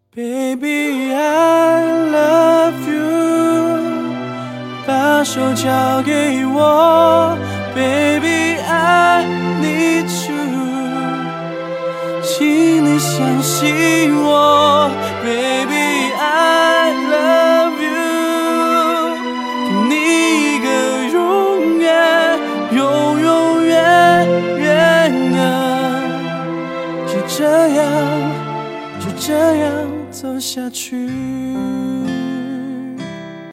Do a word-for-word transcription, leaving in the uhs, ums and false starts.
Baby I love you， 把手交给我 Baby I need you， 请你相信我 Baby I love you， 给你一个永远永永远远的，就这样就这样走下去。